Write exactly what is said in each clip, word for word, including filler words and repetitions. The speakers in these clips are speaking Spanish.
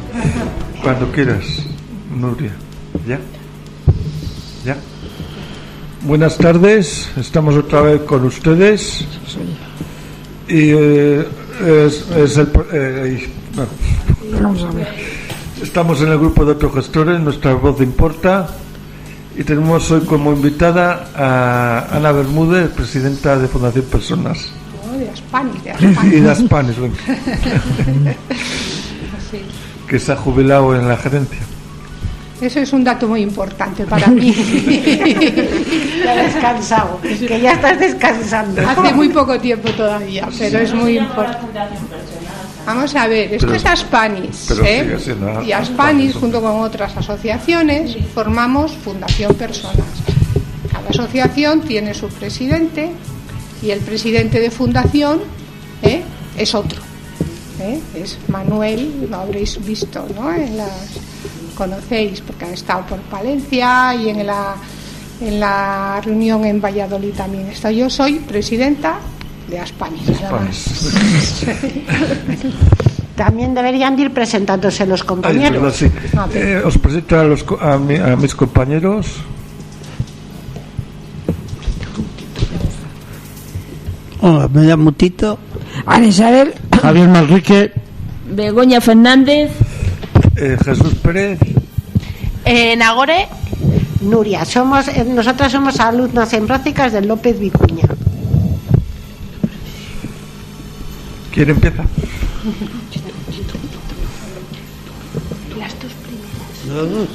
Cuando quieras, Nuria. ¿Ya? ¿Ya? Buenas tardes, estamos otra vez con ustedes. Y eh, es, es el... Eh, bueno. Vamos a ver. Estamos en el grupo de autogestores, nuestra voz importa. Y tenemos hoy como invitada a Ana Bermúdez, presidenta de Fundación Personas. Oh, de Aspanis, de Aspanis. Y de Aspanis, venga. Sí. Que se ha jubilado en la gerencia. Eso es un dato muy importante para mí. Ya has descansado, que ya estás descansando. Hace muy poco tiempo todavía, pero es muy importante. Vamos a ver, esto Pero- es Aspanis, pero ¿eh? sigue siendo Y Aspanis, junto con otras asociaciones, formamos Fundación Personas. Cada asociación tiene su presidente y el presidente de fundación ¿eh? es otro. ¿eh? Es Manuel, lo habréis visto, ¿no? En las conocéis porque han estado por Palencia y en la en la reunión en Valladolid también estoy. Yo soy presidenta de Aspanis. nada más. También deberían de ir presentándose los Ay, compañeros. verdad, sí. Ah, pero- Eh, os presento a, los, co- a, mi- a mis compañeros. Hola, me llamo Tito. Ana Isabel, Javier Manrique. Begoña Fernández. Eh, Jesús Pérez. Eh, Nagore. Nuria, somos, eh, nosotras somos alumnas en prácticas del López Vicuña. ¿Quién empieza? Los dos.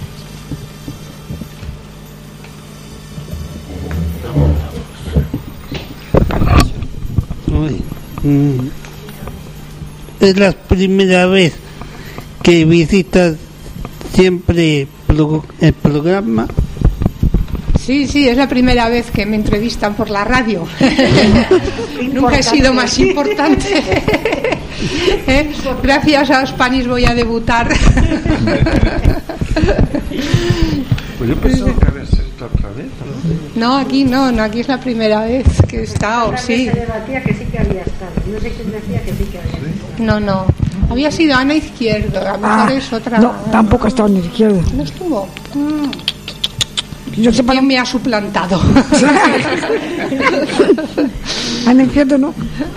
Uy, mm. Es la primera vez que visitas siempre pro- el programa. Sí, sí, es la primera vez que me entrevistan por la radio. Nunca he sido más importante. ¿Eh? Gracias a Aspanis voy a debutar. Pues yo pensaba que había sido otra vez, ¿no? No, aquí no, no, aquí es la primera vez que he estado, sí. Se debatía que sí que había estado. No sé quién decía que sí que había estado. No, no. Había sido Ana Izquierdo, a lo mejor ah, es otra. no, tampoco estaba en la izquierda. ¿No estuvo? Mm. Yo sepa, ¿Quién me ha suplantado? en la izquierda no.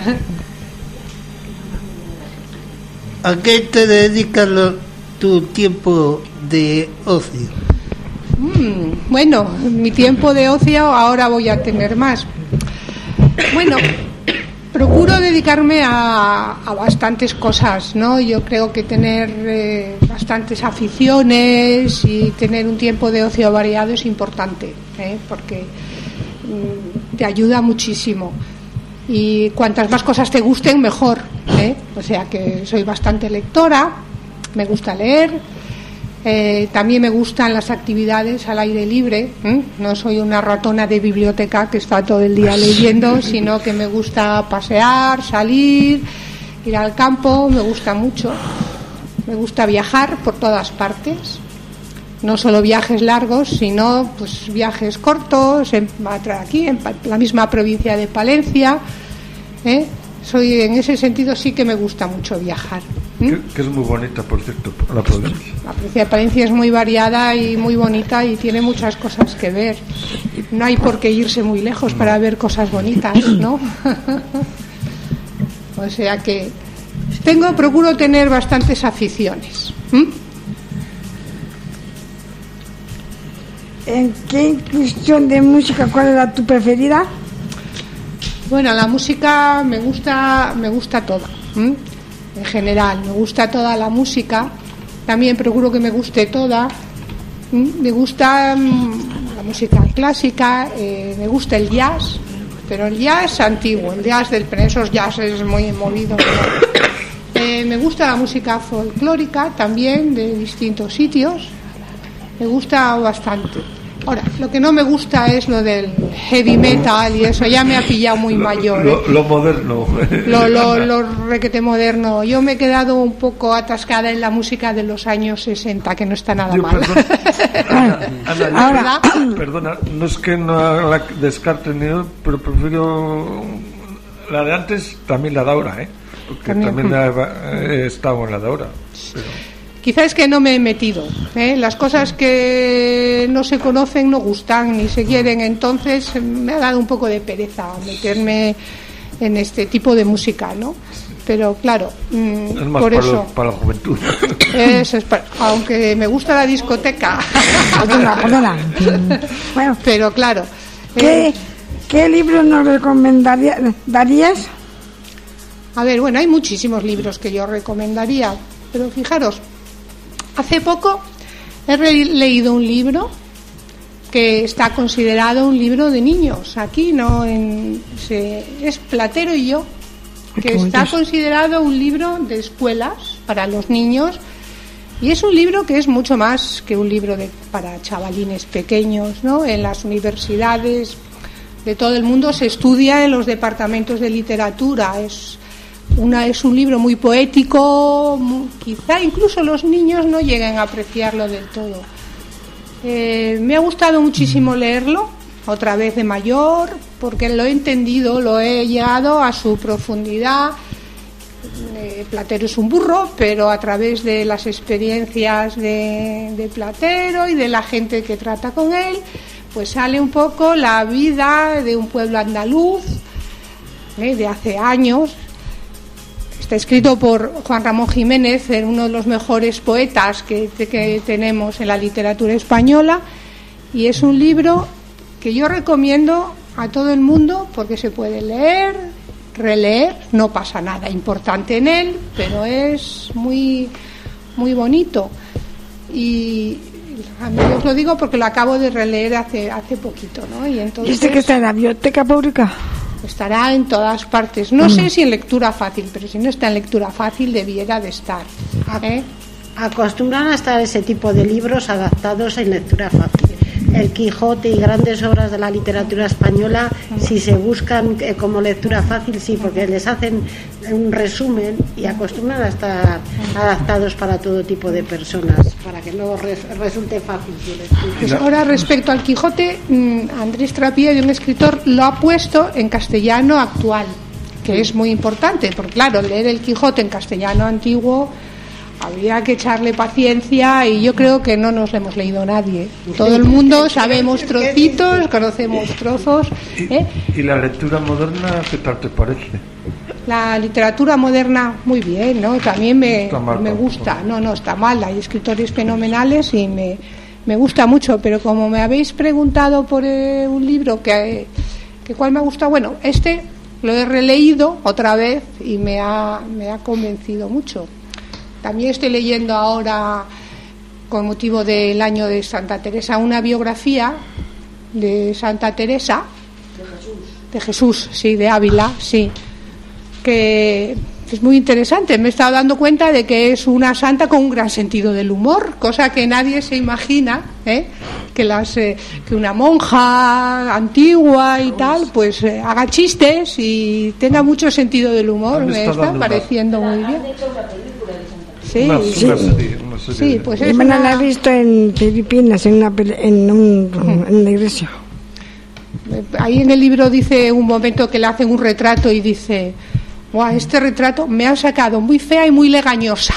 ¿A qué te dedicas lo- tu tiempo de ocio? Mm, bueno, mi tiempo de ocio ahora voy a tener más. Bueno, procuro dedicarme a, a bastantes cosas, ¿no? Yo creo que tener eh, bastantes aficiones y tener un tiempo de ocio variado es importante, ¿eh? Porque mm, te ayuda muchísimo. Y cuantas más cosas te gusten, mejor, ¿eh? O sea que soy bastante lectora, me gusta leer. Eh, también me gustan las actividades al aire libre. ¿eh? No soy una ratona de biblioteca que está todo el día leyendo, sino que me gusta pasear, salir, ir al campo, me gusta mucho. Me gusta viajar por todas partes. No solo viajes largos, sino pues viajes cortos, en, aquí en la misma provincia de Palencia. ¿eh? Soy, en ese sentido sí que me gusta mucho viajar. ¿eh? Que, que es muy bonita, por cierto, la provincia. La provincia de Palencia es muy variada y muy bonita y tiene muchas cosas que ver. No hay por qué irse muy lejos para ver cosas bonitas, ¿no? O sea que tengo, procuro tener bastantes aficiones. ¿Mm? ¿En qué cuestión de música cuál era tu preferida? Bueno, la música me gusta, me gusta toda. ¿m? En general, me gusta toda la música. También procuro que me guste toda. ¿m? Me gusta mm, la música clásica, eh, me gusta el jazz, pero el jazz antiguo, el jazz del esos jazzes muy movidos. ¿no? Eh, me gusta la música folclórica también de distintos sitios. Me gusta bastante. Ahora, lo que no me gusta es lo del heavy metal y eso, ya me ha pillado muy mayor. Lo, ¿eh? lo moderno. Lo, lo, lo requete moderno. Yo me he quedado un poco atascada en la música de los años sesenta, que no está nada Yo, mal. perdón, Ana, Ana, yo- Ahora- perdona, no es que no la descarte ni nada, pero prefiero la de antes, también la de ahora, ¿eh? Porque También. también, la he estado en la de ahora. Pero, quizá es que no me he metido, ¿eh? Las cosas que no se conocen no gustan ni se quieren, entonces me ha dado un poco de pereza meterme en este tipo de música, ¿no? Pero claro, mmm, es más por para, eso lo, para la juventud. Eso es para, aunque me gusta la discoteca. Perdona, perdona. Bueno, pero claro. ¿Qué, eh, ¿qué libro nos recomendarías? Darías? A ver, bueno, hay muchísimos libros que yo recomendaría, pero fijaros, hace poco he re- leído un libro que está considerado un libro de niños. Aquí no, en, se, es Platero y yo, que está considerado un libro de escuelas para los niños, y es un libro que es mucho más que un libro de, para chavalines pequeños, ¿no? En las universidades de todo el mundo se estudia en los departamentos de literatura. Es una es un libro muy poético, muy, quizá incluso los niños no lleguen a apreciarlo del todo. Eh, me ha gustado muchísimo leerlo, otra vez de mayor, porque lo he entendido, lo he llegado a su profundidad. Eh, Platero es un burro, pero a través de las experiencias de, de Platero y de la gente que trata con él, pues sale un poco la vida de un pueblo andaluz, eh, de hace años. Está escrito por Juan Ramón Jiménez, uno de los mejores poetas que, que tenemos en la literatura española, y es un libro que yo recomiendo a todo el mundo porque se puede leer, releer, no pasa nada importante en él, pero es muy muy bonito. Y a mí os lo digo porque lo acabo de releer hace hace poquito, ¿no? Y entonces ¿Y este que está en la biblioteca pública? Estará en todas partes. No mm. sé si en lectura fácil, pero si no está en lectura fácil debiera de estar, ¿eh? Acostumbran a estar ese tipo de libros adaptados en lectura fácil. El Quijote y grandes obras de la literatura española, si se buscan eh, como lectura fácil, sí, porque les hacen un resumen y acostumbran a estar adaptados para todo tipo de personas, para que no res, resulte fácil su lectura. Pues ahora, respecto al Quijote, Andrés Trappier, un escritor, lo ha puesto en castellano actual, que es muy importante, porque claro, leer el Quijote en castellano antiguo habría que echarle paciencia, y yo creo que no nos lo hemos leído nadie. Todo el mundo sabemos trocitos, conocemos trozos, ¿eh? ¿Y la lectura moderna qué tal te parece? La literatura moderna, muy bien, ¿no? También me, me gusta. No, no, está mal. Hay escritores fenomenales y me, me gusta mucho, pero como me habéis preguntado por eh, un libro que, que cuál me ha gustado, bueno, este lo he releído otra vez y me ha, me ha convencido mucho. También estoy leyendo ahora, con motivo del año de Santa Teresa, una biografía de Santa Teresa, de Jesús, de Jesús, sí, de Ávila, sí, que es muy interesante. Me he estado dando cuenta de que es una santa con un gran sentido del humor, cosa que nadie se imagina, ¿eh? que las eh, que una monja antigua y tal, pues eh, haga chistes y tenga mucho sentido del humor. Me está pareciendo muy bien. Sí, una, sí. Una serie, una serie sí, de... pues Yo es me una... la he visto en Filipinas, en una, en, un, uh-huh. en una iglesia. Ahí en el libro dice un momento que le hacen un retrato y dice: "Guau, este retrato me ha sacado muy fea y muy legañosa".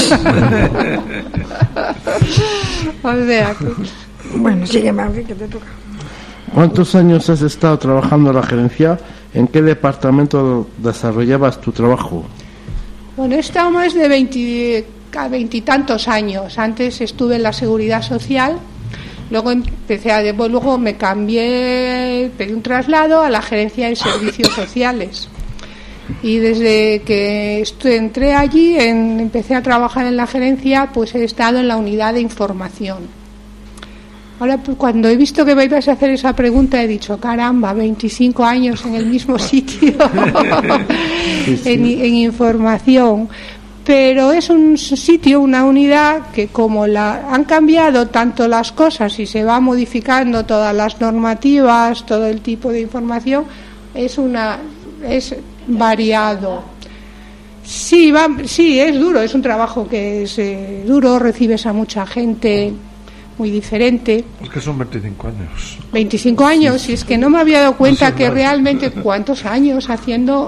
O sea, que... Bueno, sigue, Mauri, que te toca. ¿Cuántos años has estado trabajando en la gerencia? ¿En qué departamento desarrollabas tu trabajo? Bueno, he estado más de veintitantos años. Antes estuve en la Seguridad Social, luego empecé a, luego me cambié, pedí un traslado a la Gerencia de Servicios Sociales. Y desde que estuve, entré allí, en, empecé a trabajar en la gerencia, pues he estado en la unidad de información. Ahora, pues, cuando he visto que me ibas a hacer esa pregunta, he dicho: caramba, veinticinco años en el mismo sitio, sí, sí. En, en información. Pero es un sitio, una unidad que, como la han cambiado tanto las cosas y se va modificando todas las normativas, todo el tipo de información, es una es variado. Sí, va, sí, es duro, es un trabajo que es eh, duro, recibes a mucha gente muy diferente. Es que son veinticinco años. veinticinco años, y es que no me había dado cuenta que realmente cuántos años haciendo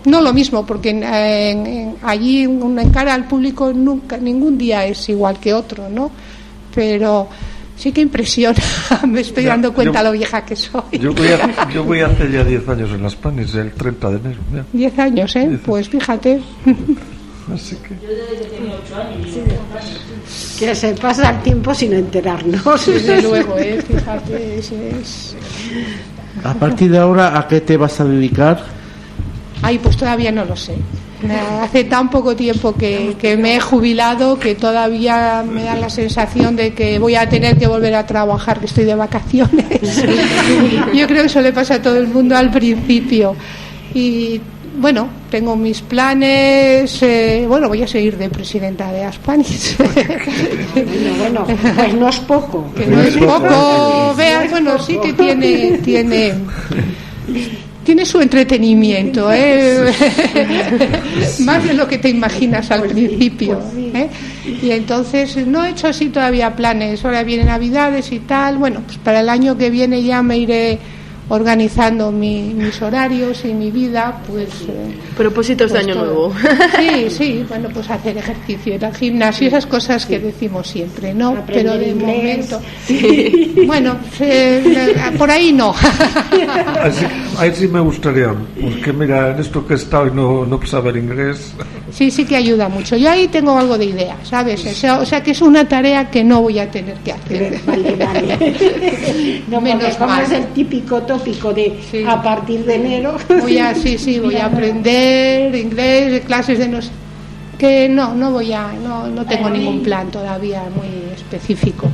no lo mismo, porque en, en, en, allí en cara al público nunca, ningún día es igual que otro, ¿no? Pero sí que impresiona, me estoy ya, dando cuenta yo, lo vieja que soy. Yo voy a, yo voy a hacer ya diez años en las Panis, el treinta de enero. Ya. diez años, ¿eh? diez. Pues fíjate. Así que... Yo desde que tenía ocho años. Sí. Que se pasa el tiempo sin enterarnos. Desde luego, ¿eh? Fíjate, es, es... A partir de ahora, ¿a qué te vas a dedicar? Ay, pues todavía no lo sé. Hace tan poco tiempo que, que me he jubilado que todavía me da la sensación de que voy a tener que volver a trabajar, que estoy de vacaciones. Yo creo que eso le pasa a todo el mundo al principio. Y bueno, tengo mis planes. Eh, bueno, voy a seguir de presidenta de Aspanis. Bueno, bueno, pues no es poco. Que no es poco. Veas, bueno, sí que tiene tiene. Tiene su entretenimiento, ¿eh? Más de lo que te imaginas al principio, ¿eh? Y entonces no he hecho así todavía planes. Ahora vienen Navidades y tal. Bueno, pues para el año que viene ya me iré organizando mi, mis horarios y mi vida, pues... Eh, propósitos pues de año todo. Nuevo. Sí, sí, bueno, pues hacer ejercicio, ir al gimnasio, esas cosas que decimos siempre, ¿no? Aprender Pero de inglés. momento... Sí. Bueno, eh, por ahí no. Así, ahí sí me gustaría, porque mira, en esto que he estado y no, no saber inglés... Sí, sí que ayuda mucho. Yo ahí tengo algo de idea, ¿sabes? O sea, o sea que es una tarea que no voy a tener que hacer. Vale, vale. No, menos mal. Es el típico tópico de sí. A partir de enero. Voy a, sí, sí, voy a aprender inglés, clases de no sé. Que no, no voy a, no, no tengo ningún plan todavía muy específico.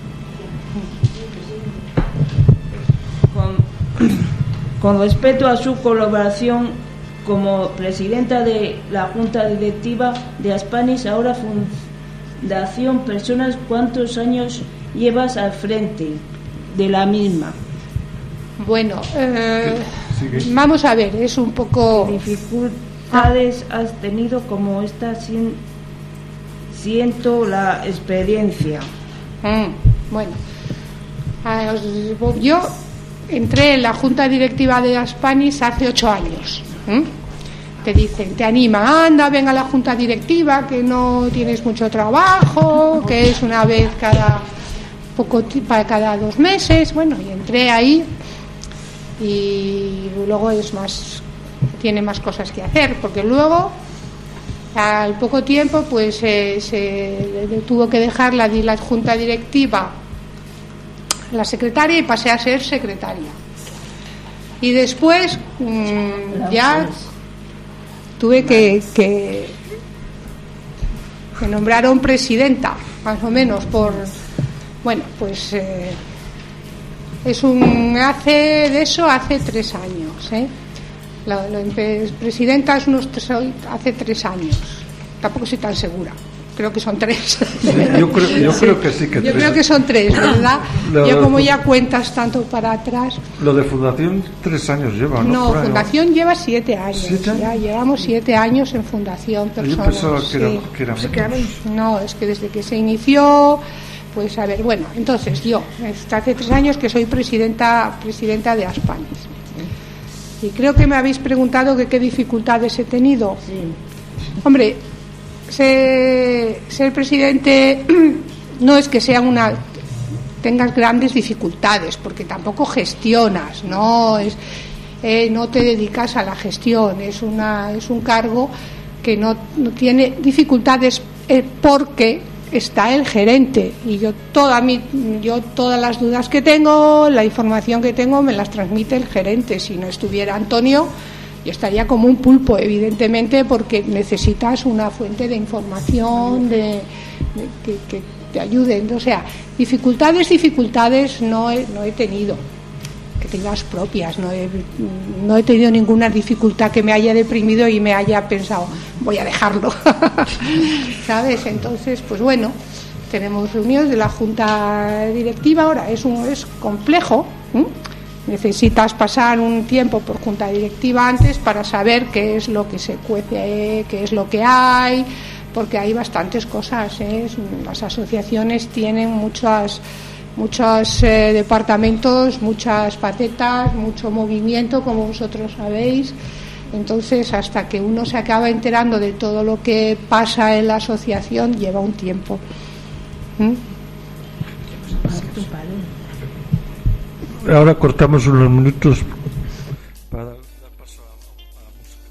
Con, con respecto a su colaboración como presidenta de la Junta Directiva de Aspanis, ahora Fundación Personas, ¿cuántos años llevas al frente de la misma? Bueno, eh, vamos a ver, es un poco... ¿Qué dificultades has tenido como esta sin, siento la experiencia? Mm, bueno, yo entré en la Junta Directiva de Aspanis hace ocho años. ¿Mm? Te dicen, te animan, anda, venga a la junta directiva, que no tienes mucho trabajo, que es una vez cada poco para cada dos meses. Bueno, y entré ahí y luego es más, tiene más cosas que hacer, porque luego al poco tiempo pues eh, se le tuvo que dejar la, la junta directiva la secretaria y pasé a ser secretaria. Y después mmm, ya tuve que, que, que nombraron presidenta, más o menos, por... Bueno, pues eh, es un... Hace de eso hace tres años, ¿eh? La, la presidenta es unos tres, hace tres años. Tampoco estoy tan segura. Creo que son tres. Sí, yo creo, yo sí. creo que sí que Yo tres. creo que son tres, ¿verdad? Lo, yo como ya cuentas tanto para atrás. Lo de Fundación tres años lleva, ¿no? No, Fundación ¿no? lleva siete años. ¿Siete años? Ya llevamos siete años en Fundación Personas. Yo pensaba que era, sí. que era menos. No, es que desde que se inició, pues a ver, bueno, entonces yo, hace tres años que soy presidenta, presidenta de Aspanis. Y creo que me habéis preguntado que qué dificultades he tenido. Sí. Hombre, ser, ser presidente no es que sea una tengas grandes dificultades, porque tampoco gestionas, no es eh, no te dedicas a la gestión, es una es un cargo que no, no tiene dificultades eh, porque está el gerente y yo toda mi yo todas las dudas que tengo, la información que tengo me las transmite el gerente. Si no estuviera Antonio, yo estaría como un pulpo, evidentemente, porque necesitas una fuente de información de, de que, que te ayude. O sea, dificultades, dificultades no he, no he tenido, que tengas propias. No he, no he tenido ninguna dificultad que me haya deprimido y me haya pensado, voy a dejarlo. ¿Sabes? Entonces, pues bueno, tenemos reuniones de la junta directiva. Ahora es, un, es complejo, ¿eh? Necesitas pasar un tiempo por junta directiva antes para saber qué es lo que se cuece, qué es lo que hay, porque hay bastantes cosas, ¿eh? Las asociaciones tienen muchas, muchos eh, departamentos, muchas facetas, mucho movimiento, como vosotros sabéis, Entonces, hasta que uno se acaba enterando de todo lo que pasa en la asociación, lleva un tiempo. ¿Mm? Ahora cortamos unos minutos para dar paso a, a la música.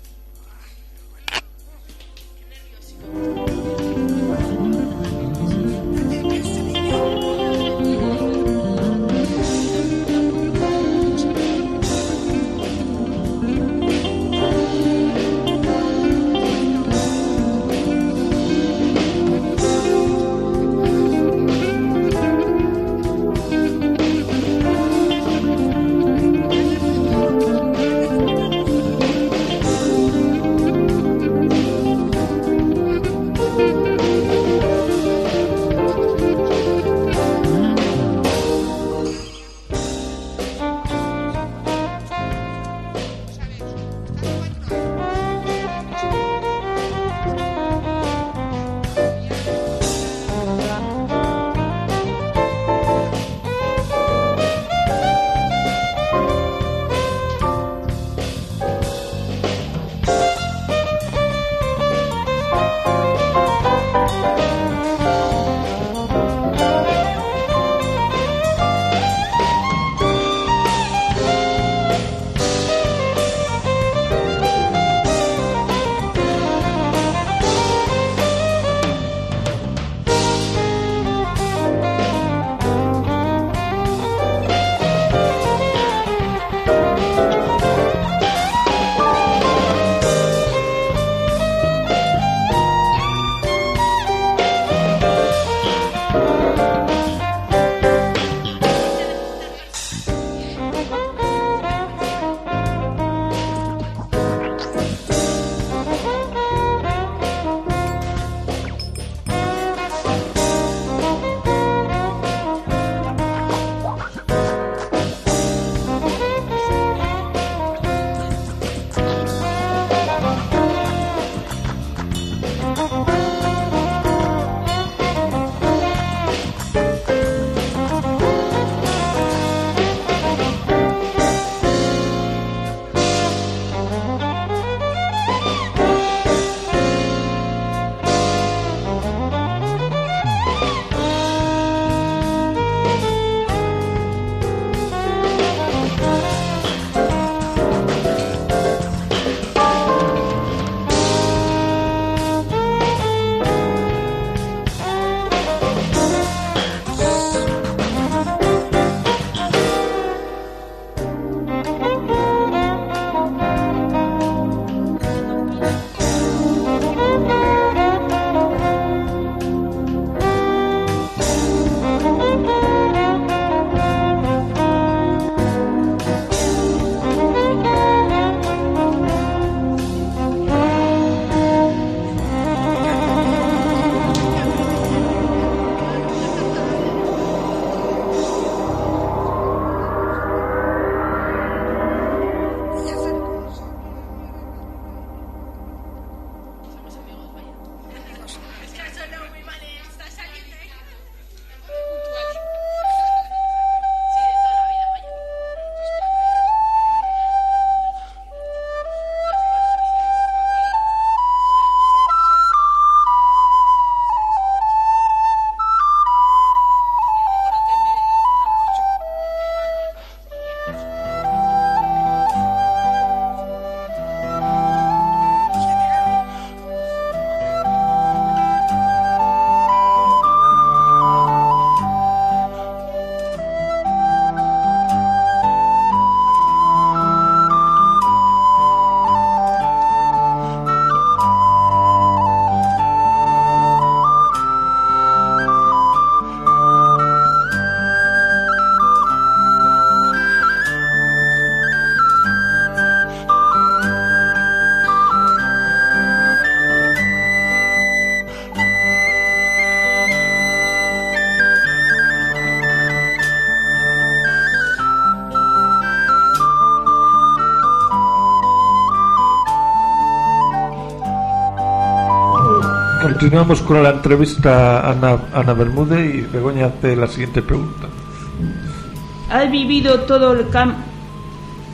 Continuamos con la entrevista a Ana, Ana Bermúdez, y Begoña hace la siguiente pregunta. ¿Has vivido todo el cam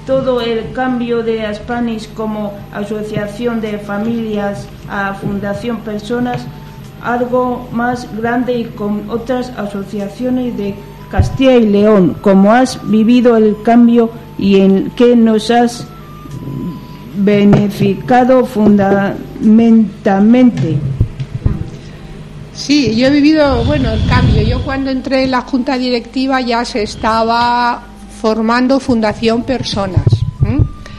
todo el cambio de Aspanis como asociación de familias a Fundación Personas, algo más grande y con otras asociaciones de Castilla y León. ¿Cómo has vivido el cambio y en qué nos has beneficiado fundamentalmente? Sí, yo he vivido, bueno, el cambio. Yo cuando entré en la Junta Directiva ya se estaba formando Fundación Personas. ¿Mm?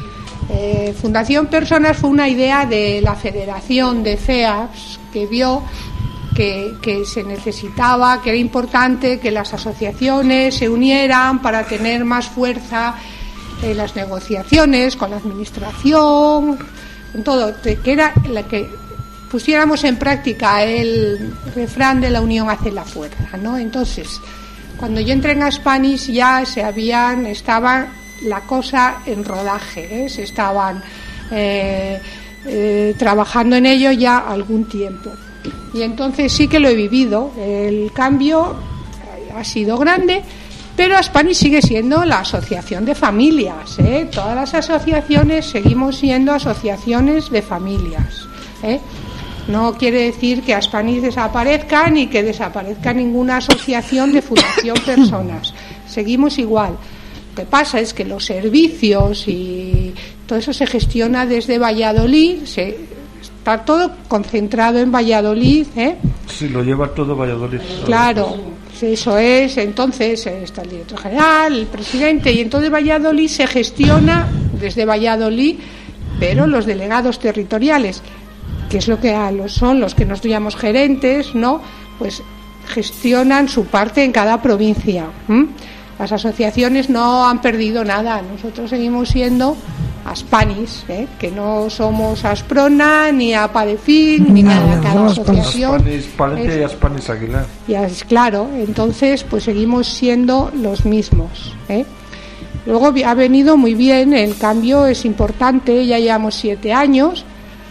Eh, Fundación Personas fue una idea de la Federación de C E A Ps que vio que, que se necesitaba, que era importante que las asociaciones se unieran para tener más fuerza en las negociaciones con la administración, con todo, que era la que pusiéramos en práctica el refrán de la unión hace la fuerza, ¿no? Entonces, cuando yo entré en Aspanis ya se habían, estaba la cosa en rodaje, ¿eh? Se estaban eh, eh, trabajando en ello ya algún tiempo. Y entonces sí que lo he vivido. El cambio ha sido grande, pero Aspanis sigue siendo la asociación de familias, ¿eh? Todas las asociaciones seguimos siendo asociaciones de familias, ¿eh? No quiere decir que Aspanis desaparezca ni que desaparezca ninguna asociación de Fundación Personas. Seguimos igual. Lo que pasa es que los servicios y todo eso se gestiona desde Valladolid, se, está todo concentrado en Valladolid, ¿eh? Sí, lo lleva todo Valladolid. Claro, eso es. Entonces está el director general, el presidente, y entonces Valladolid se gestiona desde Valladolid, pero los delegados territoriales, que es lo que a los, son los que nos llamamos gerentes, ¿no? Pues gestionan su parte en cada provincia. ¿m? Las asociaciones no han perdido nada. Nosotros seguimos siendo Aspanis, ¿eh? Que no somos Asprona ni Apadefin ni No, nada. no, Cada no, asociación Aspanis Palente es- y Aspanis Aguilar. ya es claro. Entonces, pues seguimos siendo los mismos, ¿eh? Luego vi- ha venido muy bien, el cambio es importante, ya llevamos siete años.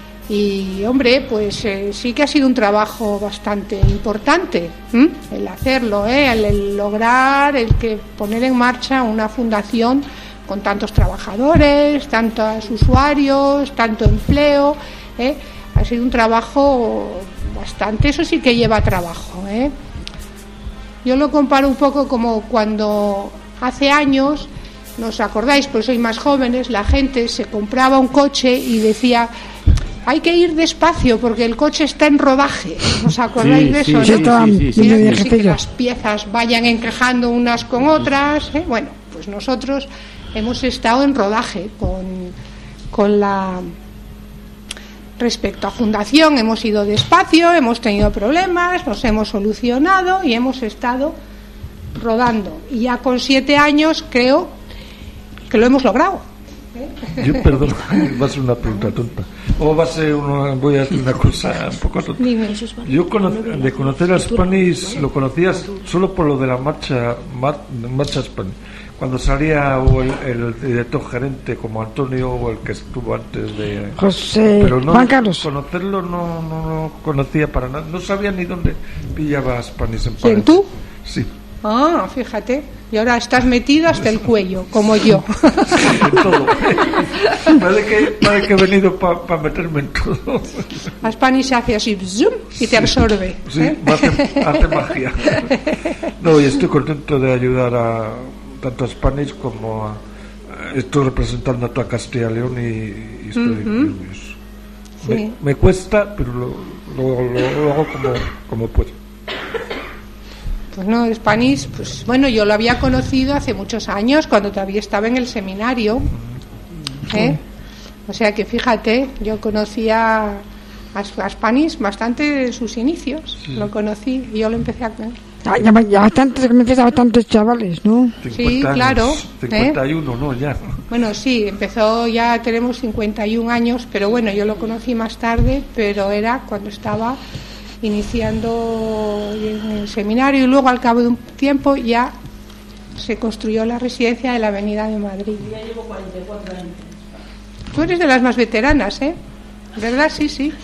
Y hombre, pues eh, sí que ha sido un trabajo bastante importante, ¿m? el hacerlo, ¿eh? el, el lograr, el que poner en marcha una fundación con tantos trabajadores, tantos usuarios, tanto empleo, ¿eh? Ha sido un trabajo bastante, eso sí que lleva trabajo, ¿eh? Yo lo comparo un poco como cuando hace años, ¿nos acordáis? Pues sois más jóvenes, la gente se compraba un coche y decía: hay que ir despacio porque el coche está en rodaje. ¿Os acordáis Sí, de sí, eso? sí, ¿no? sí, sí, sí, Y sí, así sí. que las piezas vayan encajando unas con otras, ¿eh? Bueno, pues nosotros hemos estado en rodaje con, con la... Respecto a fundación, hemos ido despacio, hemos tenido problemas, nos hemos solucionado y hemos estado rodando. Y ya con siete años creo que lo hemos logrado. Yo, perdón, va a ser una pregunta tonta. O va a ser una, voy a decir una cosa un poco tonta. Dime. Yo cono- de conocer a Aspanis lo conocías solo por lo de la marcha, mar- marcha Aspanis. Cuando salía o el, el director gerente como Antonio o el que estuvo antes de... José Pero no, Juan Carlos. conocerlo no, no, no conocía para nada. No sabía ni dónde pillaba Aspanis en ¿Quién, Palencia. tú? Sí. Ah, fíjate. Y ahora estás metido hasta el cuello, como yo. En todo. Parece que, parece que he venido para meterme en todo. Aspani se hace así, zoom, y te absorbe. Sí, ¿eh? hace, hace magia. No, y estoy contento de ayudar a tanto a Spanish como a, a- estoy representando a toda Castilla y León y, y estoy muy orgulloso. Sí. Me, me cuesta, pero lo, lo, lo- lo hago como, como puedo. Pues no, Spanish, pues bueno, yo lo había conocido hace muchos años, cuando todavía estaba en el seminario. ¿eh? O sea que fíjate, yo conocía a, a Spanish bastante en sus inicios. Lo conocí y yo lo empecé a conocer. Ah, ya, ya bastantes, que me empieza bastantes chavales, ¿no? Sí, claro, ¿eh? cincuenta y uno, ¿no? Ya. Bueno, sí, empezó, ya tenemos cincuenta y un años, pero bueno, yo lo conocí más tarde, pero era cuando estaba iniciando en el seminario y luego al cabo de un tiempo ya se construyó la residencia de la Avenida de Madrid. Ya llevo cuarenta y cuatro años. Tú eres de las más veteranas, ¿eh? ¿Verdad? Sí, sí.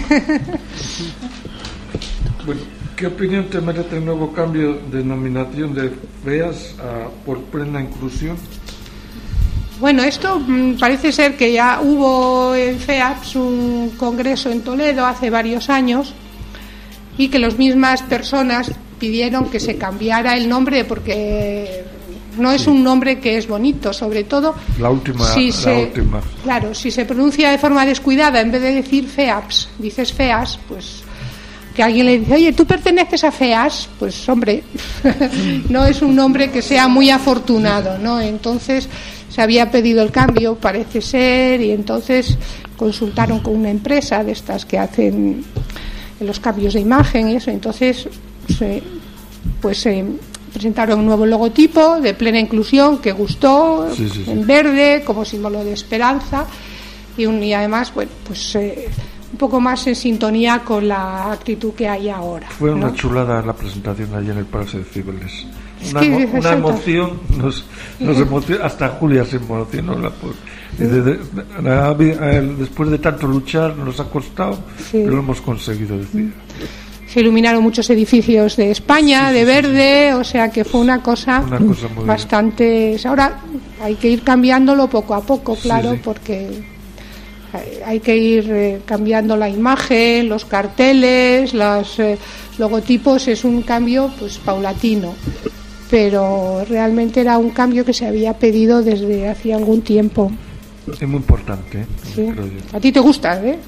Bueno, ¿qué opinión te merece el nuevo cambio de denominación de FEAS a por plena inclusión? Bueno, esto mmm, parece ser que ya hubo en FEAPS un congreso en Toledo hace varios años y que las mismas personas pidieron que se cambiara el nombre porque no es sí. un nombre que es bonito, sobre todo la última, si la se, última. Claro, si se pronuncia de forma descuidada, en vez de decir FEAPS, dices FEAS, pues que alguien le dice, oye, ¿tú perteneces a FEAS? Pues hombre, no es un nombre que sea muy afortunado, ¿no? Entonces se había pedido el cambio, parece ser, y entonces consultaron con una empresa de estas que hacen los cambios de imagen y eso, entonces se, pues se presentaron un nuevo logotipo de plena inclusión que gustó, sí, sí, sí. en verde, como símbolo de esperanza, y, un, y además, bueno, pues eh, un poco más en sintonía con la actitud que hay ahora. Fue una ¿no? chulada la presentación allí en el Palacio de Cibeles. Es Una, que, emo, una exacto. emoción, nos, nos emocionó, hasta Julia se emocionó. La, y de, de, de, después de tanto luchar, nos ha costado, sí. pero lo hemos conseguido, decía. Se iluminaron muchos edificios de España, sí, sí, de verde, sí, sí. o sea que fue una cosa, una cosa bastante... Bien. Ahora hay que ir cambiándolo poco a poco, claro, sí, sí. porque hay que ir eh, cambiando la imagen, los carteles, los eh, logotipos, es un cambio pues paulatino, pero realmente era un cambio que se había pedido desde hacía algún tiempo. Es muy importante, ¿eh? Sí. A ti te gusta, ¿eh?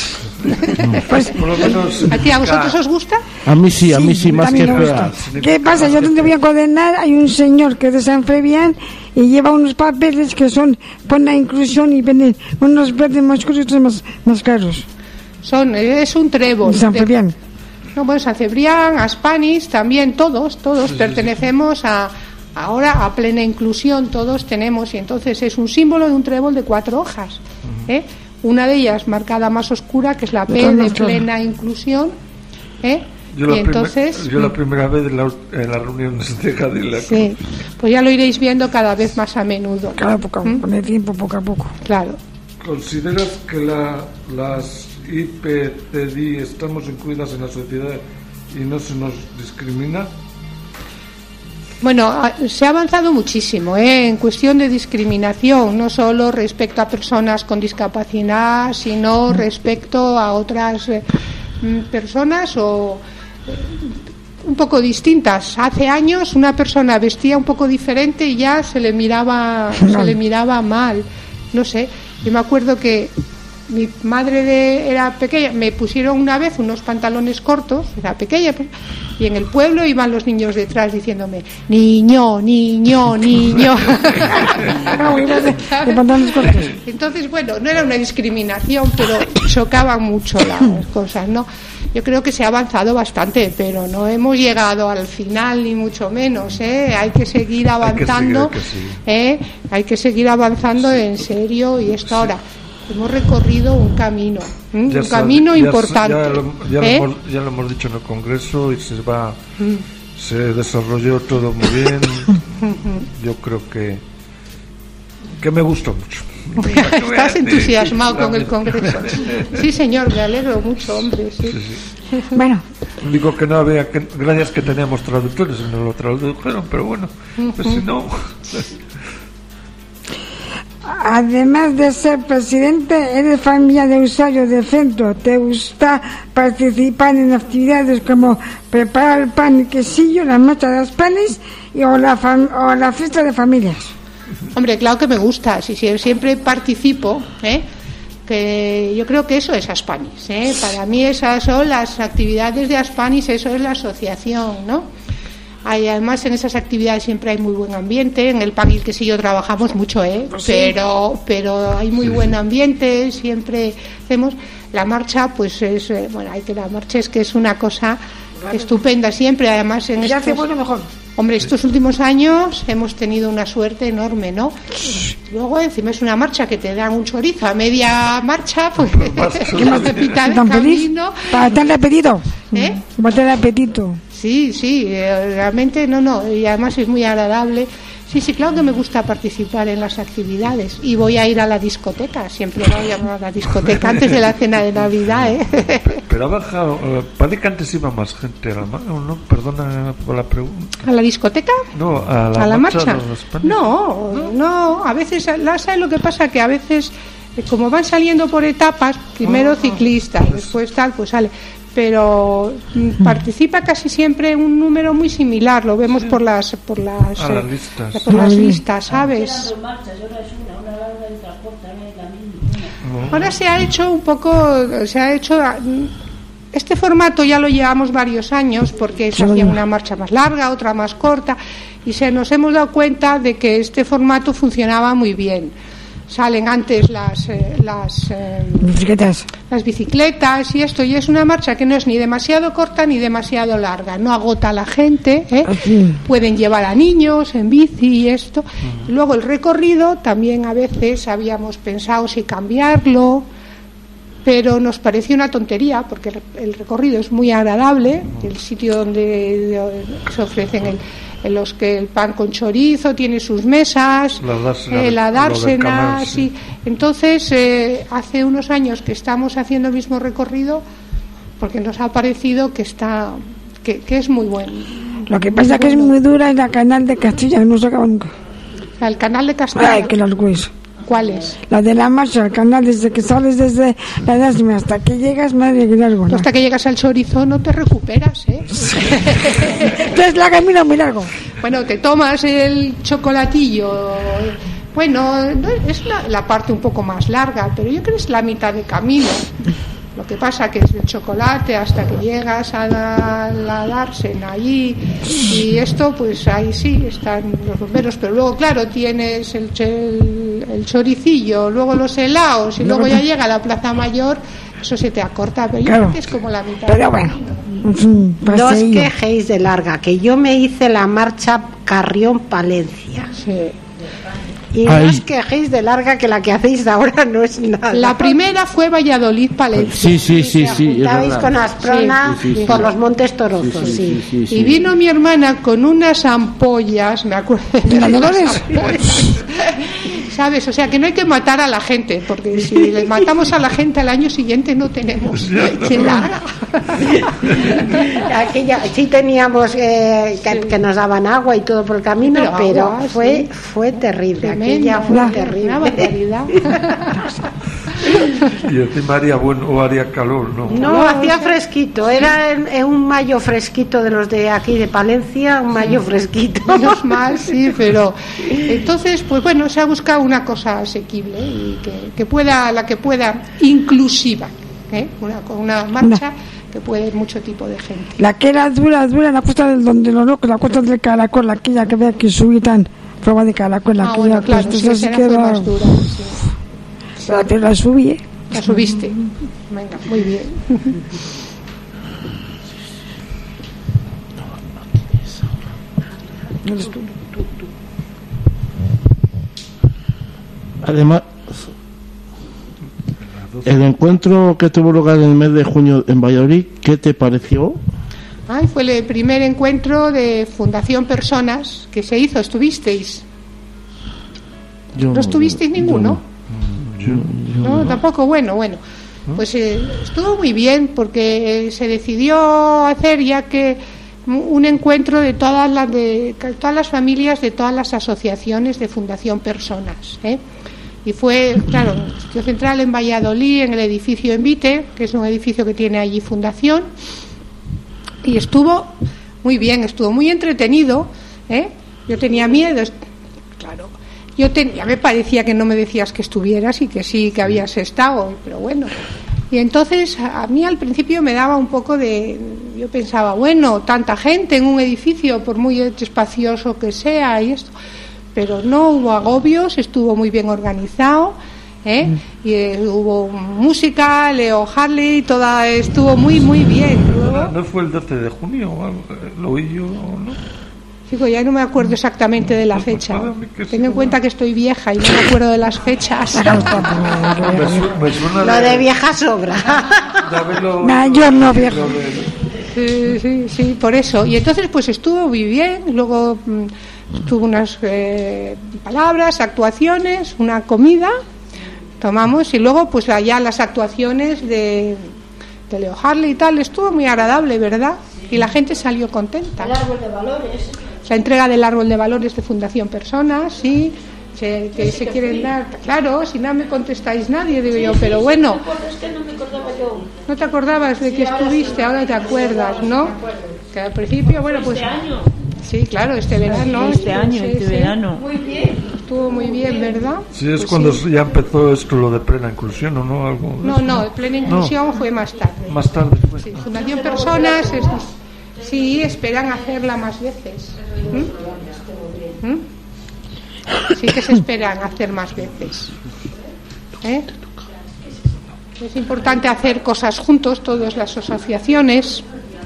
Pues, por lo menos, ¿a ti a vosotros os gusta? A mí sí, a mí sí, sí más que FEAS. ¿Qué pasa? Yo te voy a condenar. Hay un señor que es de San Fabián y lleva unos papeles que son por la inclusión y vienen unos verdes más oscuros y otros más, más claros. Son, es un trébol. San Fabián. De, no, bueno, San Cebrián, Aspanis, también todos, todos sí, pertenecemos sí, sí. a ahora a plena inclusión, todos tenemos, y entonces es un símbolo de un trébol de cuatro hojas, ¿eh? Una de ellas marcada más oscura, que es la P de plena inclusión, ¿eh? Yo, y la, entonces, primer, yo la primera vez en, la, en las reuniones de Cadillac. Sí, pues ya lo iréis viendo cada vez más a menudo. Cada poco, ¿Mm? Con el tiempo, poco a poco. Claro. ¿Consideras que la, las I P C D I estamos incluidas en la sociedad y no se nos discrimina? Bueno, se ha avanzado muchísimo ¿eh? en cuestión de discriminación, no solo respecto a personas con discapacidad, sino respecto a otras eh, personas o eh, un poco distintas. Hace años una persona vestía un poco diferente y ya se le miraba, se le miraba mal. No sé, yo me acuerdo que mi madre de, era pequeña, me pusieron una vez unos pantalones cortos, era pequeña, pues, y en el pueblo iban los niños detrás diciéndome niño, niño, niño. Entonces, bueno, no era una discriminación, pero chocaban mucho las cosas, ¿no? Yo creo que se ha avanzado bastante, pero no hemos llegado al final ni mucho menos, ¿eh? Hay que seguir avanzando, hay que seguir, hay que seguir. ¿eh? Hay que seguir avanzando sí. en serio, y esto sí. ahora hemos recorrido un camino, ¿eh? un sabe, camino ya, importante. Ya, lo, ya, ¿eh? lo hemos, ya lo hemos dicho en el Congreso y se va, mm. se desarrolló todo muy bien. Yo creo que que me gustó mucho. Estás entusiasmado con el Congreso. Sí, señor, me alegro mucho, hombre. Sí. Sí, sí. Bueno. Digo que no había, que, gracias que teníamos traductores, no lo tradujeron, pero bueno, pues si no. Además de ser presidente, eres familia de usuarios del centro. ¿Te gusta participar en actividades como preparar el pan y quesillo, la marcha de las panes y, o, la fam, o la fiesta de familias? Hombre, claro que me gusta. Si sí, siempre participo, ¿eh? Que yo creo que eso es Aspanis, ¿eh? Para mí esas son las actividades de Aspanis, eso es la asociación, ¿no? Hay, además en esas actividades siempre hay muy buen ambiente. En el pan y el quesillo trabajamos mucho, ¿eh? Sí. pero pero hay muy buen ambiente, siempre hacemos la marcha, pues es eh, bueno, hay que la marcha es que es una cosa vale. estupenda siempre, además en ya estos, hace bueno mejor. Hombre, estos últimos años hemos tenido una suerte enorme, ¿no? Luego encima es una marcha que te dan un chorizo a media marcha, pues ¿qué más te pita el camino? Para darle apetito. ¿Eh? Para darle apetito. Sí, sí, realmente no, no, y además es muy agradable. Sí, sí, claro que me gusta participar en las actividades y voy a ir a la discoteca, siempre voy a la discoteca antes de la cena de Navidad, ¿eh? Pero ha bajado, eh, parece que antes iba más gente a la marcha, no, perdona por la pregunta. ¿A la discoteca? No, a la, ¿A la marcha. marcha? De los Spanish. No, no, no, a veces, ¿sabes lo que pasa? Que a veces, como van saliendo por etapas, primero Ah, ciclista y pues- después tal, pues sale. Pero mm, participa casi siempre un número muy similar, lo vemos por las por las, A las eh, listas. por las listas, ¿sabes? Eran dos marchas, ahora es una, una larga y otra corta, no es la misma. Ahora se ha hecho un poco, se ha hecho mm, este formato ya lo llevamos varios años porque se hacía una marcha más larga, otra más corta y se nos hemos dado cuenta de que este formato funcionaba muy bien. Salen antes las eh, las eh, Bicicletas. las bicicletas y esto, y es una marcha que no es ni demasiado corta ni demasiado larga, no agota a la gente, ¿eh? Así. Pueden llevar a niños en bici y esto. Y luego el recorrido también a veces habíamos pensado si cambiarlo, pero nos pareció una tontería porque el, el recorrido es muy agradable, el sitio donde eh, se ofrecen el en los que el pan con chorizo tiene sus mesas, La dársena, eh, la lo del dársena, canal, sí. sí. Entonces, eh, hace unos años que estamos haciendo el mismo recorrido porque nos ha parecido que está que, que es muy bueno. Lo que pasa que es muy dura es la canal de Castilla, que no se acaba nunca. El canal de Castilla. Ay, que los huesos. ¿Cuál es? La de la marcha, el canal, desde que sales desde la décima hasta que llegas, madre que largo. Tú hasta que llegas al chorizo no te recuperas, ¿eh? Entonces la camino muy largo. Bueno, te tomas el chocolatillo. Bueno, no, es la, la parte un poco más larga, pero yo creo que es la mitad de camino. Lo que pasa que es el chocolate hasta que llegas a la, la dársena allí y esto, pues ahí sí están los bomberos, pero luego, claro, tienes el, el, el choricillo, luego los helados y luego ya llega a la Plaza Mayor, eso se te acorta, pero yo Claro. creo que es como la mitad. Pero bueno, es un No os paseillo. quejéis de larga, que yo me hice la marcha Carrión-Palencia. Sí. Y Ay. no os quejéis de larga, que la que hacéis ahora no es nada. La primera fue Valladolid-Palencia. Sí, sí, sí, sí. es Juntabais verdad. con Asprona Sí, sí, sí. por los Montes Torozos, sí. Sí, sí, sí. Y vino mi hermana con unas ampollas, me acuerdo de ¿De las Dolores? ampollas. ¿Sabes? O sea, que no hay que matar a la gente, porque si le matamos a la gente al año siguiente no tenemos quien la haga. Aquella, sí teníamos eh, que, que nos daban agua y todo por el camino, Pero pero, agua, fue sí. fue terrible. Tremenda, Aquella fue una terrible. Una barbaridad. Y encima haría bueno o haría calor, ¿no? No, hacía fresquito, era en- en un mayo fresquito de los de aquí de Palencia, un mayo fresquito. Menos mal, sí, pero entonces, pues bueno, se ha buscado una cosa asequible y que, que pueda, la que pueda, inclusiva, ¿eh? una, una marcha que puede ir mucho tipo de gente. La que era dura, dura, la costa del donde los locos, la costa del caracol, aquella que vea que subí tan prueba de caracol, Ah, aquella, bueno, claro, pues sí, esa sí esa que fue era- más dura, sí. la que la subí, ¿eh? La subiste. Venga, muy bien. Además, el encuentro que tuvo lugar en el mes de junio en Valladolid, ¿qué te pareció? Ay, fue el primer encuentro de Fundación Personas que se hizo, ¿estuvisteis? Yo ¿No estuvisteis yo ninguno? Yo- yo No, tampoco, bueno, bueno. Pues eh, estuvo muy bien porque eh, se decidió hacer ya que un encuentro de todas las de que todas las familias de todas las asociaciones de Fundación Personas, ¿eh? Y fue, claro, el sitio central en Valladolid, en el edificio Envite, que es un edificio que tiene allí Fundación, y estuvo muy bien, estuvo muy entretenido, ¿eh? Yo tenía miedo, est- claro. Yo ten- ya me parecía que no me decías que estuvieras y que sí, que habías estado, pero bueno. Y entonces a a mí al principio me daba un poco de... Yo pensaba, bueno, tanta gente en un edificio, por muy espacioso que sea y esto... Pero no hubo agobios, estuvo muy bien organizado, ¿eh? Y eh, hubo música, Leo Harley, toda, estuvo muy, muy bien. Luego, ¿No, no fue el doce de junio? o algo? ¿Lo oí yo o no? digo, ya no me acuerdo exactamente de la Pues fecha. para mí que sí, Ten en ¿no? cuenta que estoy vieja y no me acuerdo de las fechas. Me, su- me suena Lo de vieja sobra. de haberlo Nah, oído, yo no, lo viejo. de- Sí, sí, sí, por eso. Y entonces pues estuvo muy bien. Luego mm, tuvo unas eh, palabras, actuaciones, una comida, tomamos y luego pues allá las actuaciones de, de Leo Harley y tal, estuvo muy agradable, ¿verdad? Y la gente salió contenta. El árbol de valores. La entrega del árbol de valores de Fundación Personas, sí, se, que se quieren dar. Claro, si no me contestáis nadie, digo yo, pero bueno. Es que no me acordaba yo. ¿No te acordabas de que estuviste? Ahora te acuerdas, ¿no? Que al principio, bueno, pues... Este año. Sí, claro, este verano. Este año, sí, este sí. verano. Muy bien. Estuvo muy bien, ¿verdad? Sí, es Pues cuando sí. ya empezó esto, lo de plena inclusión, ¿o no? Algo de No, eso, no, plena inclusión No, fue más tarde. más tarde fue. Sí, Fundación Personas, es- sí, esperan hacerla más veces. ¿Mm? ¿Mm? Sí que se esperan hacer más veces. ¿Eh? Es importante hacer cosas juntos, todas las asociaciones.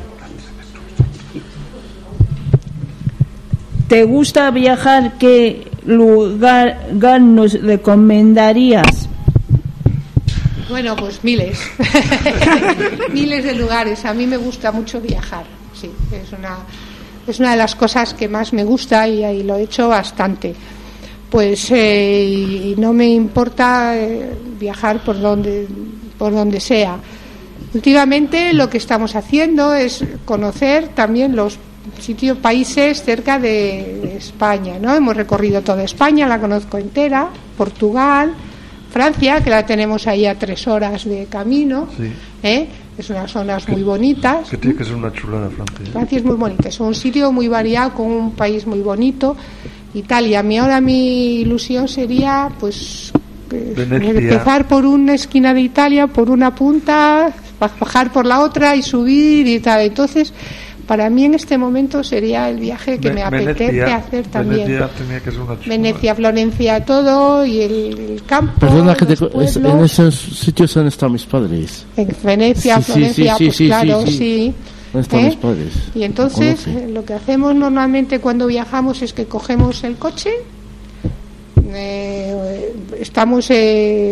¿Te gusta viajar? ¿Qué lugar, lugar nos recomendarías? Bueno, pues miles. Miles de lugares. A mí me gusta mucho viajar. Sí, es una, es una de las cosas que más me gusta y, y lo he hecho bastante. Pues eh, y no me importa eh, viajar por donde, por donde sea. Últimamente lo que estamos haciendo es conocer también los sitios, países cerca de, de España, ¿no? Hemos recorrido toda España, la conozco entera, Portugal, Francia, que la tenemos ahí a tres horas de camino, Sí. ¿eh? Es unas zonas muy bonitas. Que tiene que ser una chulada Francia. Francia es muy bonita, es un sitio muy variado, con un país muy bonito. Italia, mi ahora mi ilusión sería, pues, eh, Venecia. empezar por una esquina de Italia, por una punta, bajar por la otra y subir y tal. Entonces, para mí en este momento sería el viaje que Ve- me apetece Venecia, hacer también. Venecia tenía que ser una chulada. Venecia, Florencia, todo, y el, el campo, Perdona que te, los co- es- en pueblos. esos sitios han estado mis padres. En Venecia, Sí, sí, Florencia, sí, sí, pues sí, claro, sí, sí. sí. Han estado ¿Eh? mis padres. Y entonces Conoce. eh, lo que hacemos normalmente cuando viajamos es que cogemos el coche, eh, estamos eh,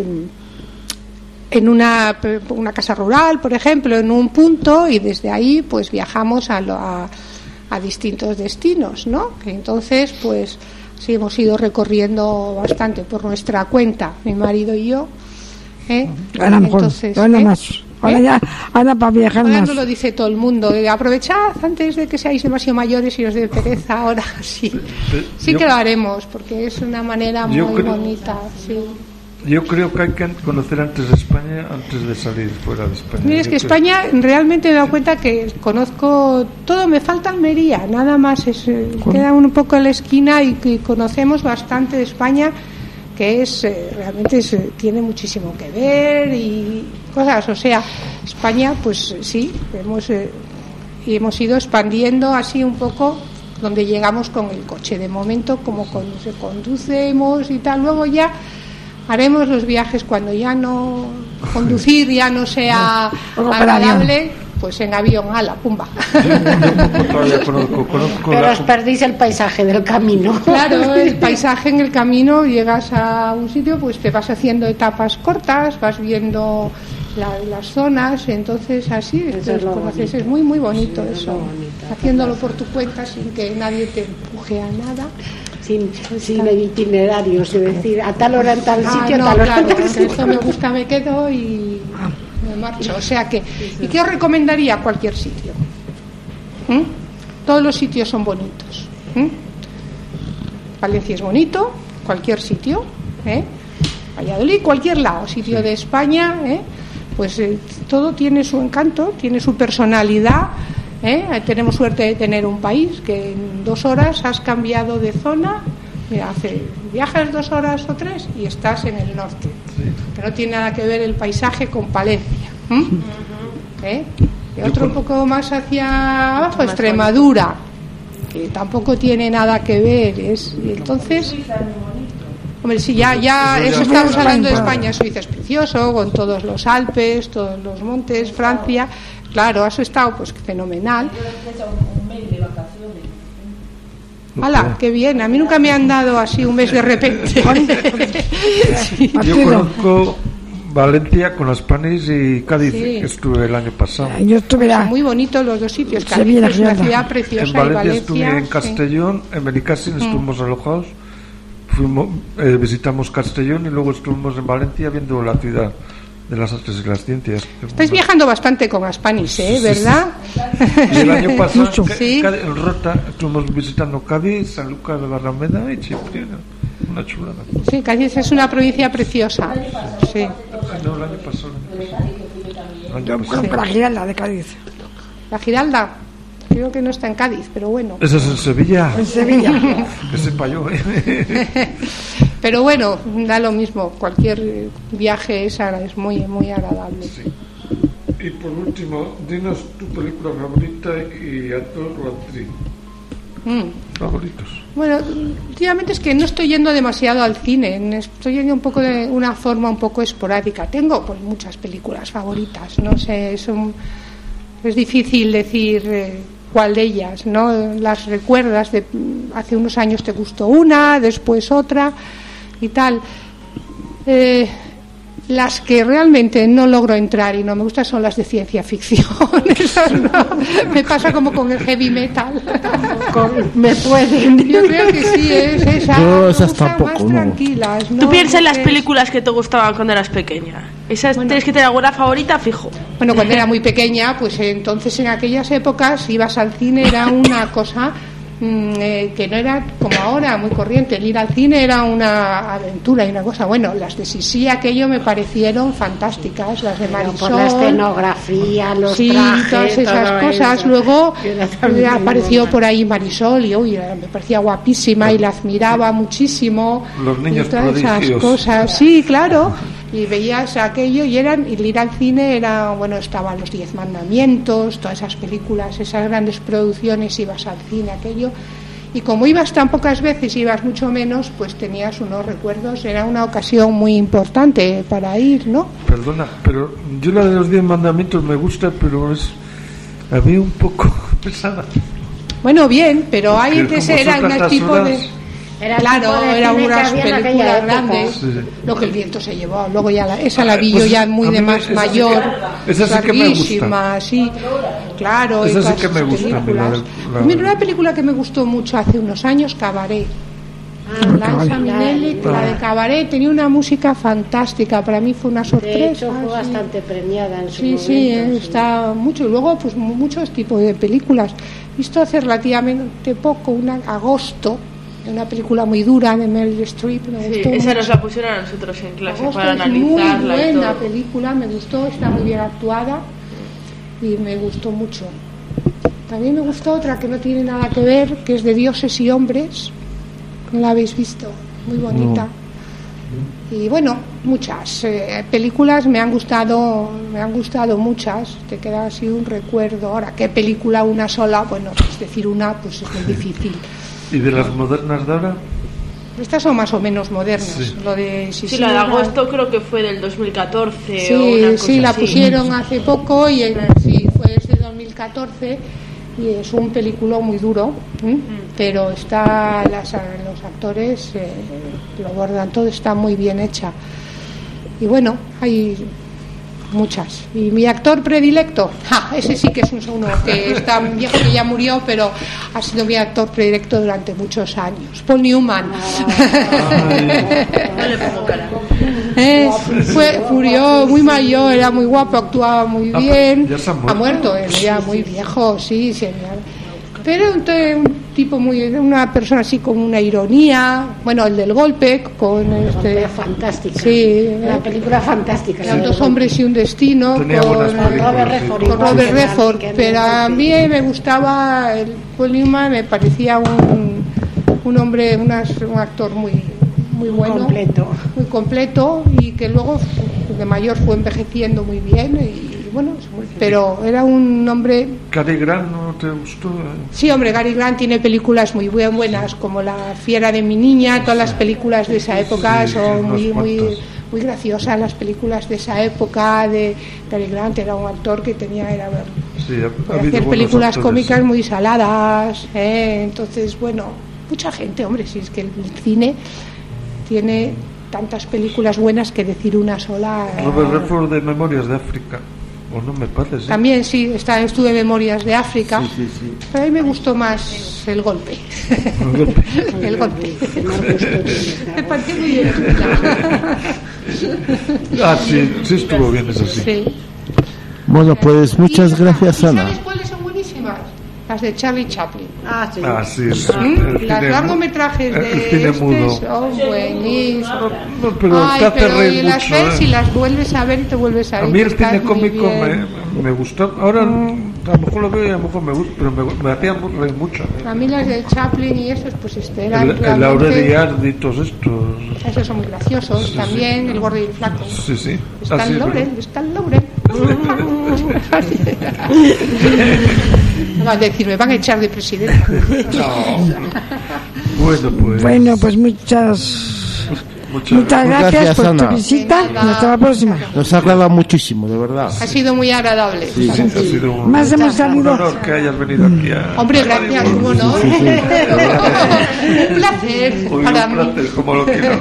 en una, una casa rural, por ejemplo, en un punto, y desde ahí pues viajamos a, lo- a, a distintos destinos, ¿no? Entonces pues sí hemos ido recorriendo bastante por nuestra cuenta, mi marido y yo. ¿eh? Ahora mejor, Entonces, ahora ¿eh? más. Ahora ¿Eh? ya, ahora para viajar Ahora más. no lo dice todo el mundo. eh, Aprovechad antes de que seáis demasiado mayores y os dé pereza. Ahora sí. Sí Yo- que lo haremos, porque es una manera muy Yo creo- bonita. Sí. Yo creo que hay que conocer antes de España antes de salir fuera de España. Mira, es Yo que creo- España realmente me he dado cuenta que conozco todo, me falta Almería, nada más. Es, eh, queda un poco en la esquina y, y conocemos bastante de España, que es eh, realmente es, eh, tiene muchísimo que ver y cosas. O sea, España, pues eh, sí, hemos, eh, y hemos ido expandiendo así un poco donde llegamos con el coche. De momento, como con, se conducemos y tal, luego ya haremos los viajes cuando ya no conducir ya no sea Luego por agradable, pues en avión, ala, pumba. Yo tampoco todavía conozco, conozco Pero la- os perdéis el paisaje del camino. Claro, el paisaje en el camino, llegas a un sitio, pues te vas haciendo etapas cortas, vas viendo la- las zonas, entonces así Eso pues, es lo conoces, bonito. es muy muy bonito Sí, es eso, lo bonito. haciéndolo por tu cuenta sin que nadie te empuje a nada. Sin, sin itinerarios, es decir, a tal hora en tal Ah, sitio, no, a tal hora claro, en tal que sitio. esto me gusta, me quedo y me marcho. O sea que, ¿y qué os recomendaría cualquier sitio? ¿Mm? Todos los sitios son bonitos. ¿Mm? Valencia es bonito, cualquier sitio, ¿eh? Valladolid, cualquier lado, sitio de España, ¿eh? Pues eh, todo tiene su encanto, tiene su personalidad. ¿eh? Tenemos suerte de tener un país que en dos horas has cambiado de zona. Mira, hace, viajas dos horas o tres y estás en el norte. Que no tiene nada que ver el paisaje con Palencia. ¿m? ¿Eh? Y otro un poco más hacia abajo, Extremadura, que tampoco tiene nada que ver. Es, y entonces, hombre, sí, ya, ya, eso estamos hablando de España. Suiza es precioso, con todos los Alpes, todos los montes, Francia. Claro, has estado pues fenomenal. ¡Hala, qué bien! A mí nunca me han dado así un mes de repente. Sí. Yo conozco Valencia con Spanish y Cádiz, Sí. que estuve el año pasado. Yo estuve Son la... muy bonitos los dos sitios. Cádiz Sevilla, es una Girona. ciudad preciosa En y Valencia, Valencia estuve en sí. Castellón, en Benicàssim estuvimos alojados, fuimos, eh, visitamos Castellón y luego estuvimos en Valencia viendo la ciudad de las artes y las ciencias. Estáis viajando bastante con Spanish, ¿eh? Sí, ¿Verdad? Y el año pasado Mucho. Ca- Sí. Cádiz- en Rota estuvimos visitando Cádiz, San Lucas de Barrameda y Chipriana. Una chulada. Sí, Cádiz es una provincia preciosa. Sí. No, el año pasado. El año Yo pasado. conozco la Giralda de Cádiz. La Giralda, creo que no está en Cádiz, pero bueno. Eso es en Sevilla. En Sevilla. Que sepa yo, ¿eh? Pero bueno, da lo mismo. Cualquier viaje es, agra- es muy, muy agradable. Sí. Y por último, dinos tu película favorita y actor o actriz Mm. favoritos. Bueno, últimamente es que no estoy yendo demasiado al cine, estoy yendo un poco de una forma un poco esporádica. Tengo pues muchas películas favoritas, no sé, es, un- es difícil decir eh, cuál de ellas, ¿no? Las recuerdas, de, hace unos años te gustó una, después otra y tal. Eh, las que realmente no logro entrar y no me gustan son las de ciencia ficción. Esas no. Me pasa como con el heavy metal. Con- me pueden. Yo creo que sí, es esa. Yo Me esas gustan tampoco, más no. tranquilas, ¿no? Tú piensa en las Porque- películas que te gustaban cuando eras pequeña. Esas Bueno. tienes que tener alguna favorita, fijo. Bueno, cuando era muy pequeña, pues entonces en aquellas épocas ibas al cine, era una cosa mm, eh, que no era como ahora, muy corriente. El ir al cine era una aventura y una cosa. Bueno, las de Sisi, aquello me parecieron fantásticas, las de Pero Marisol. por la escenografía, los Sí, trajes, todas esas todo cosas. eso. Luego Yo era también eh, apareció muy por ahí Marisol y uy, me parecía guapísima y la admiraba muchísimo. Los niños y todas esas prodigios. cosas. Sí, claro. Y veías aquello y eran, y el ir al cine era, bueno, estaban los Diez Mandamientos, todas esas películas, esas grandes producciones, ibas al cine, aquello. Y como ibas tan pocas veces, ibas mucho menos, pues tenías unos recuerdos, era una ocasión muy importante para ir, ¿no? Perdona, pero yo la de los diez mandamientos me gusta, pero es a mí un poco pesada. Bueno, bien, pero hay Que que como era son un tantas tipo horas. de... Era el Claro, tipo de eran cine que unas había en aquella películas época. grandes. Sí. Lo que el viento se llevó. Luego ya la, esa la vi Pues yo ya muy a mí de me- más esa sí mayor, que- esa sí que me gusta. larguísima, sí, claro. y Esa sí todas que me esas gusta, mira, películas. la- la- Mira, una película que me gustó mucho hace unos años, Cabaret. Lanza Minelli, la de Cabaret, tenía una música fantástica. Para mí fue una De sorpresa. hecho, fue sí. bastante premiada en su Sí, momento. sí, eh, está mucho. Y luego, pues mu- muchos tipos de películas. He visto hace relativamente poco, una Agosto, una película muy dura de Meryl Streep. Me Sí, gustó esa mucho. nos la pusieron a nosotros en clase Agosto para es muy analizarla y buena todo. película, me gustó, está muy bien actuada y me gustó mucho. También me gustó otra que no tiene nada que ver, que es de Dioses y Hombres. ¿No la habéis visto? Muy bonita. Y bueno, muchas eh, películas me han gustado, me han gustado muchas. Te queda así un recuerdo. Ahora, ¿qué película una sola? Bueno, es decir una, pues es muy difícil. ¿Y de las modernas de ahora? Estas son más o menos modernas. Sí. Lo de Sí, Sisi la de era- agosto creo que fue del dos mil catorce Sí, o una cosa sí, la así. pusieron hace poco y en- sí, fue desde dos mil catorce y es un película muy duro, ¿m? pero está las, los actores eh, lo bordan todo, está muy bien hecha. Y bueno, hay muchas. Y mi actor predilecto, ¡ja! Ese sí que es un uno que está viejo, que ya murió, pero ha sido mi actor predilecto durante muchos años. Paul Newman. No le pongo cara. Eh, fue, murió muy mayor, era muy guapo, actuaba muy Ah, bien. ya se ha muerto. Ha muerto, él ya muy viejo, sí, sí, pero un, un tipo muy, una persona así con una ironía, bueno, el del golpe, con este, Fue fantástica. sí, Una película fantástica. eran la dos verdad. hombres y un destino, Tenía con, buenas películas, Robert sí. Redford. con igual, Robert que Redford, que pero a no- mí me gustaba el Paul Newman, me parecía un, un hombre, unas- un actor muy, muy bueno, completo. muy completo y que luego de mayor fue envejeciendo muy bien y bueno, pero era un hombre. ¿Cary Grant no te gustó? Sí, hombre, Gary Grant tiene películas muy buen- buenas, como La fiera de mi niña, todas las películas de esa época Sí, son unas muy, muy, cuantas. muy graciosas, las películas de esa época de Gary Grant, era un actor que tenía, era Sí, ha, ha podía habido hacer buenos películas actores, cómicas sí. muy saladas, ¿eh? Entonces, bueno, mucha gente, hombre, si es que el cine tiene tantas películas buenas que decir una sola. eh, Robert Redford de Memorias de África. O no me parece. También sí, está, estuve en Memorias de África, Sí, sí, sí. pero a mí me gustó más el golpe. El golpe. Me pareció muy bien. Ah, sí, sí estuvo bien, eso sí. Sí. Bueno, pues muchas Y- gracias, ¿y Ana. ¿Sabes cuáles son buenísimas? Las de Charlie Chaplin. Ah, sí. Ah, sí. ¿Mm? el Las cine- largometrajes el de cine este mudo. son buenísimos. No, pero Ay, te hace pero reír y las mucho. ves ¿eh? y las vuelves a ver y te vuelves a A reír. mí el Están cine muy cómico bien. me, me gustó. Ahora a lo mejor lo veo y a lo mejor me gusta, pero me, me hacía mu- reír mucho. A mí las de Chaplin y esos, pues este, eran El, el Laurel y realmente- Hardy y todos estos. esos son muy graciosos. Sí, También sí. el gordo y el flaco. Sí, sí. Está Así el es, Laurel, ¿verdad? está el Laurel. Van a decir, me van a echar de presidenta. Bueno, pues. Bueno, pues muchas, muchas muchas gracias, gracias, por Ana. tu visita. De nada. Hasta la próxima. Nos agrada muchísimo, de verdad. Ha sido muy agradable. Sí, sí, ha sido un, Más hemos un salido. honor que hayas venido aquí a. Hombre, gracias, ¿cómo no? Sí, sí. Un placer Uy, para un mí. placer, como lo quiero.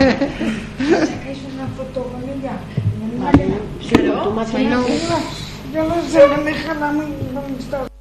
Bueno, Yo no sé, déjala muy.